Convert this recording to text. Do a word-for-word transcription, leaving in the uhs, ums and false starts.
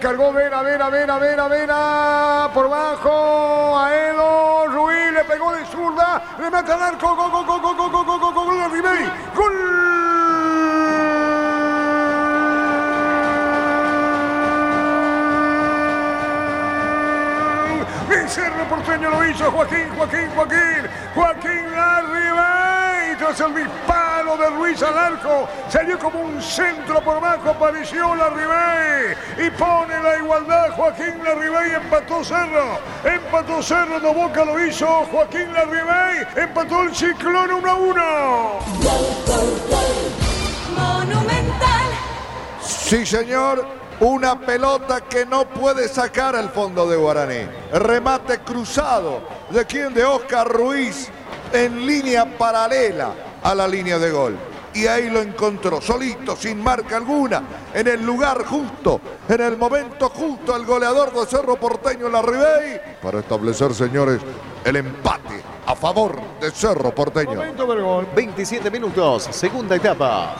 Cargó Vera, Vera, Vera, Vera, Vera. Por bajo. Aedo. Ruiz le pegó de zurda. Remata al arco. Gol, gol, gol, gol, gol, gol, gol, gol, gol, gol, Ribey. Gol. El Cerro Porteño lo hizo. Joaquín, Joaquín, Joaquín. Joaquín Larribey. Tras el disparo de Ruiz al arco. Salió como un centro por abajo. Apareció Larribey. Y pone la igualdad. Joaquín Larribey empató Cerro. Empató Cerro. No Boca lo hizo. Joaquín Larribey empató el Ciclón uno a uno. Monumental. Sí, señor. Una pelota que no puede sacar al fondo de Guaraní. Remate cruzado. ¿De quién? De Oscar Ruiz. En línea paralela a la línea de gol. Y ahí lo encontró, solito, sin marca alguna. En el lugar justo, en el momento justo, el goleador de Cerro Porteño, Larribey. Para establecer, señores, el empate a favor de Cerro Porteño. Momento del gol. veintisiete minutos, segunda etapa.